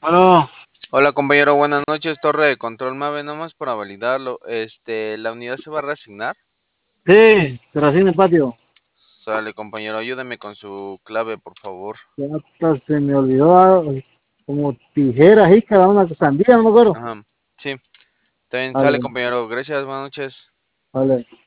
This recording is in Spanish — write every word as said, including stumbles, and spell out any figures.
Bueno, Hola compañero, buenas noches, torre de control Mave, nomás para validarlo, este, ¿la unidad se va a reasignar? sí, pero así en el patio. Sale compañero, ayúdeme con su clave, por favor. Ya hasta se me olvidó ah, como tijeras y cada una sandía, no me acuerdo. Ajá, sí, también sale Vale, compañero, gracias, buenas noches. vale.